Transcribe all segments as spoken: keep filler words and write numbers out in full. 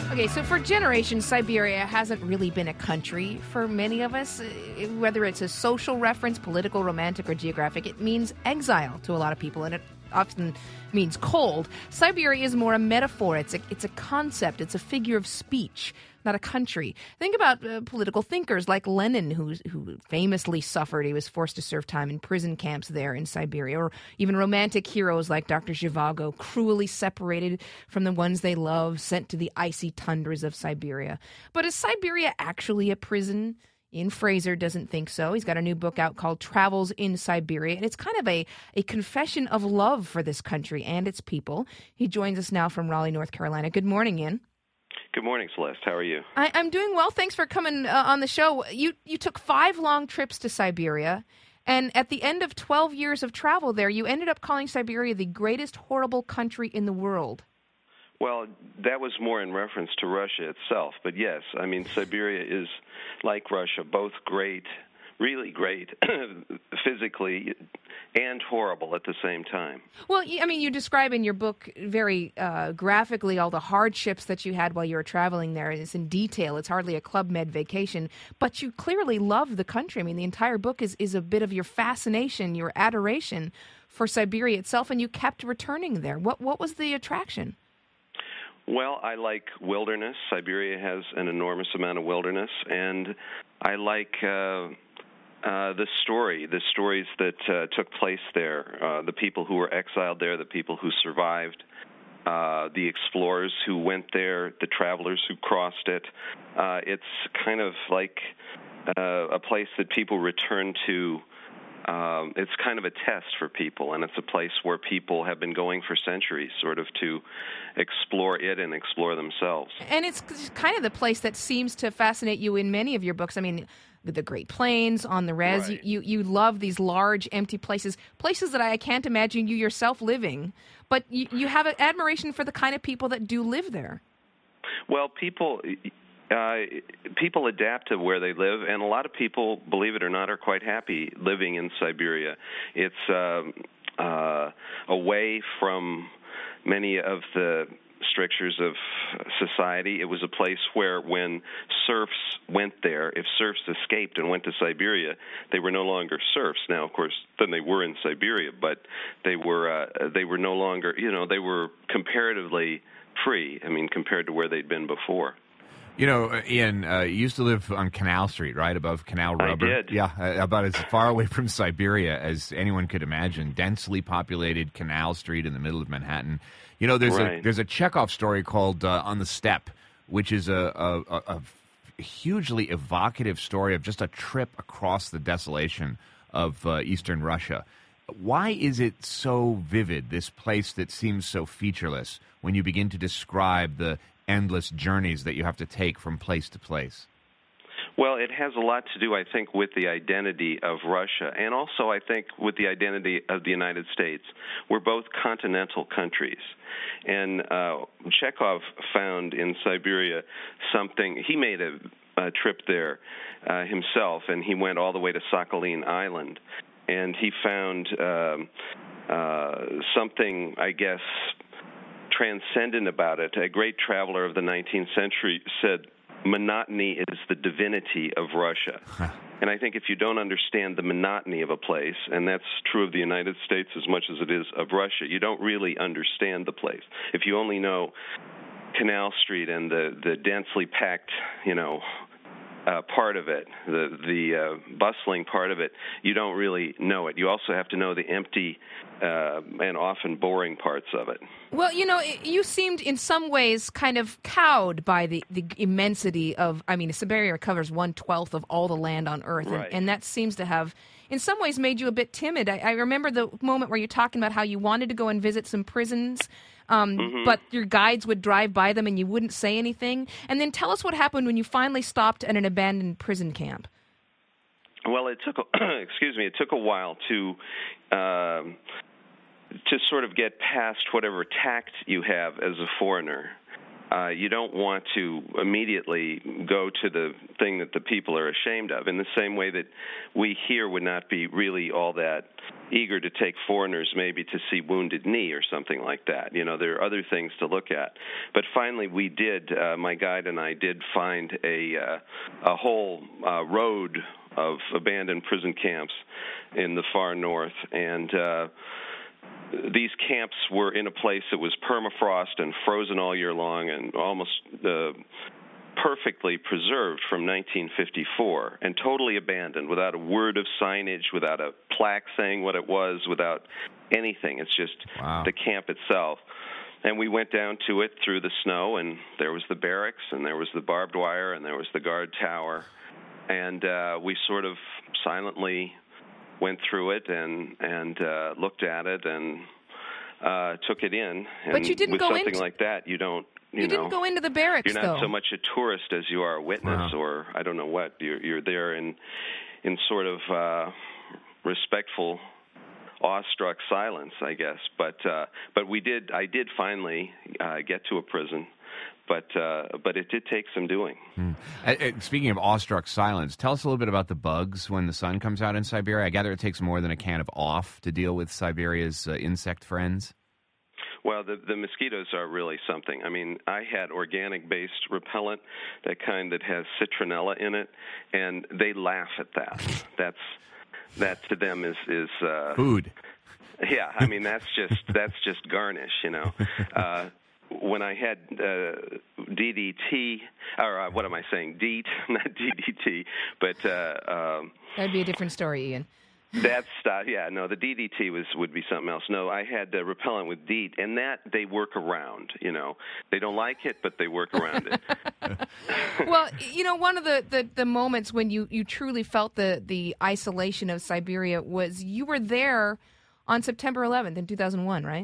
Okay, so for generations, Siberia hasn't really been a country for many of us. Uh, Whether it's a social reference, political, romantic, or geographic, it means exile to a lot of people, and it often means cold. Siberia is more a metaphor. It's a, it's a concept. It's a figure of speech, not a country. Think about uh, political thinkers like Lenin, who, who famously suffered. He was forced to serve time in prison camps there in Siberia. Or even romantic heroes like Doctor Zhivago, cruelly separated from the ones they love, sent to the icy tundras of Siberia. But is Siberia actually a prison? Ian Fraser doesn't think so. He's got a new book out called Travels in Siberia, and it's kind of a, a confession of love for this country and its people. He joins us now from Raleigh, North Carolina. Good morning, Ian. Good morning, Celeste. How are you? I, I'm doing well. Thanks for coming uh, on the show. You you took five long trips to Siberia, and at the end of twelve years of travel there, you ended up calling Siberia the greatest horrible country in the world. Well, that was more in reference to Russia itself. But yes, I mean, Siberia is like Russia, both great, really great, physically, and horrible at the same time. Well, I mean, you describe in your book very uh, graphically all the hardships that you had while you were traveling there. It's in detail. It's hardly a Club Med vacation. But you clearly love the country. I mean, the entire book is, is a bit of your fascination, your adoration for Siberia itself, and you kept returning there. What What was the attraction? Well, I like wilderness. Siberia has an enormous amount of wilderness, and I like uh, uh, the story, the stories that uh, took place there, uh, the people who were exiled there, the people who survived, uh, the explorers who went there, the travelers who crossed it. Uh, it's kind of like uh, a place that people return to. Um, it's kind of a test for people, and it's a place where people have been going for centuries, sort of to explore it and explore themselves. And it's kind of the place that seems to fascinate you in many of your books. I mean, the Great Plains, On the Res, Right. you, you, you love these large, empty places, places that I can't imagine you yourself living, but you, you have an admiration for the kind of people that do live there. Well, people... Uh, people adapt to where they live, and a lot of people, believe it or not, are quite happy living in Siberia. It's um, uh, away from many of the strictures of society. It was a place where when serfs went there, if serfs escaped and went to Siberia, they were no longer serfs. Now, of course, then they were in Siberia, but they were uh, they were no longer, you know, they were comparatively free, I mean, compared to where they'd been before. You know, Ian, uh, you used to live on Canal Street, right, above Canal Rubber? I did. Yeah, uh, about as far away from Siberia as anyone could imagine. Densely populated Canal Street in the middle of Manhattan. You know, there's Right. a there's a Chekhov story called uh, On the Steppe, which is a, a, a, a hugely evocative story of just a trip across the desolation of uh, Eastern Russia. Why is it so vivid, this place that seems so featureless, when you begin to describe the endless journeys that you have to take from place to place? Well, it has a lot to do, I think, with the identity of Russia, and also, I think, with the identity of the United States. We're both continental countries. And uh, Chekhov found in Siberia something. He made a, a trip there uh, himself, and he went all the way to Sakhalin Island. And he found um, uh, something, I guess, transcendent about it. A great traveler of the nineteenth century said, monotony is the divinity of Russia. And I think if you don't understand the monotony of a place, and that's true of the United States as much as it is of Russia, you don't really understand the place. If you only know Canal Street and the, the densely packed, you know, Uh, part of it, the the uh, bustling part of it, you don't really know it. You also have to know the empty uh, and often boring parts of it. Well, you know, it, you seemed in some ways kind of cowed by the, the immensity of, I mean, Siberia covers one-twelfth of all the land on Earth, Right. and, and that seems to have, in some ways, made you a bit timid. I, I remember the moment where you're talking about how you wanted to go and visit some prisons, um, Mm-hmm. but your guides would drive by them and you wouldn't say anything. And then tell us what happened when you finally stopped at an abandoned prison camp. Well, it took, a, excuse me, it took a while to um, to sort of get past whatever tact you have as a foreigner. Uh, you don't want to immediately go to the thing that the people are ashamed of, in the same way that we here would not be really all that eager to take foreigners maybe to see Wounded Knee or something like that. You know, there are other things to look at. But finally we did, uh, my guide and I did find a, uh, a whole uh, road of abandoned prison camps in the far north, and uh, these camps were in a place that was permafrost and frozen all year long and almost uh, perfectly preserved from nineteen fifty-four, and totally abandoned, without a word of signage, without a plaque saying what it was, without anything. It's just wow. the camp itself. And we went down to it through the snow, and there was the barracks, and there was the barbed wire, and there was the guard tower. And uh, we sort of silently went through it and and uh, looked at it and uh, took it in. And but you didn't with go something into... like that, you don't. You, you know, didn't go into the barracks, You're not though. so much a tourist as you are a witness, wow. or I don't know what. You're you're there in in sort of uh, respectful, awestruck silence, I guess. But uh, but we did. I did finally uh, get to a prison. But uh, but it did take some doing. Hmm. Uh, uh, speaking of awestruck silence, tell us a little bit about the bugs when the sun comes out in Siberia. I gather it takes more than a can of off to deal with Siberia's uh, insect friends. Well, the the mosquitoes are really something. I mean, I had organic-based repellent, that kind that has citronella in it, and they laugh at that. That's that to them is is uh, food. Yeah, I mean that's just that's just garnish, you know. Uh, when I had uh, D D T, or uh, what am I saying? DEET, not D D T, but uh, um, that'd be a different story, Ian. That's uh, yeah, no, the D D T was would be something else. No, I had uh, repellent with DEET, and that they work around. You know, they don't like it, but they work around it. Well, you know, one of the, the, the moments when you, you truly felt the, the isolation of Siberia was you were there on September eleventh in two thousand one, right?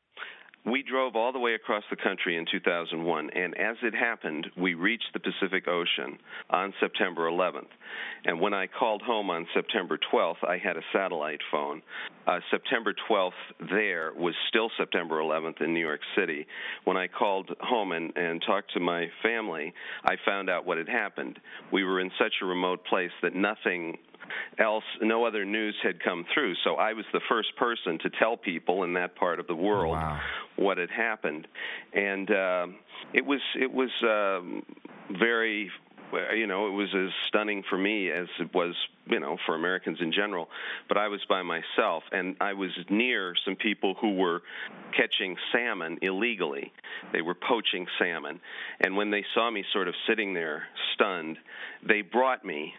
We drove all the way across the country in two thousand one, and as it happened, we reached the Pacific Ocean on September eleventh. And when I called home on September twelfth, I had a satellite phone. Uh, September twelfth there was still September eleventh in New York City. When I called home and, and talked to my family, I found out what had happened. We were in such a remote place that nothing else, no other news had come through. So I was the first person to tell people in that part of the world wow. what had happened, and uh, it was it was um, very, you know, it was as stunning for me as it was, you know, for Americans in general. But I was by myself, and I was near some people who were catching salmon illegally. They were poaching salmon, and when they saw me sort of sitting there stunned, they brought me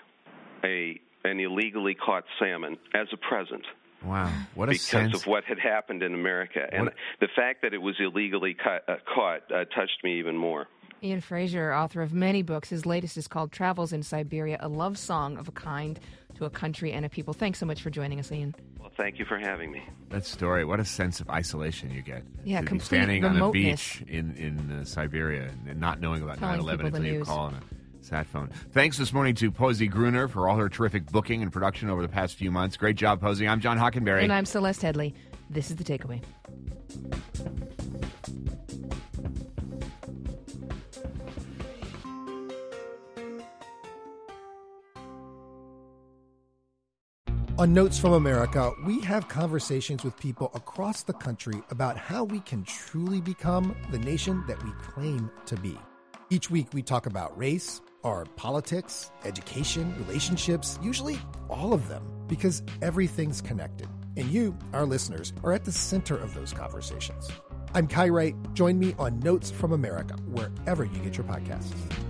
a an illegally caught salmon as a present. Wow, what a because sense. of what had happened in America. And what? the fact that it was illegally ca- uh, caught uh, touched me even more. Ian Fraser, author of many books. His latest is called Travels in Siberia, a love song of a kind to a country and a people. Thanks so much for joining us, Ian. Well, thank you for having me. That story, what a sense of isolation you get. Yeah, to complete be standing remoteness. on the beach in, in uh, Siberia and not knowing about Telling nine eleven people the until you news. call on a sat phone. Thanks this morning to Posey Gruner for all her terrific booking and production over the past few months. Great job, Posey. I'm John Hockenberry. And I'm Celeste Headley. This is The Takeaway. On Notes from America, we have conversations with people across the country about how we can truly become the nation that we claim to be. Each week we talk about race, our politics, education, relationships, usually all of them, because everything's connected. And you, our listeners, are at the center of those conversations. I'm Kai Wright. Join me on Notes from America, wherever you get your podcasts.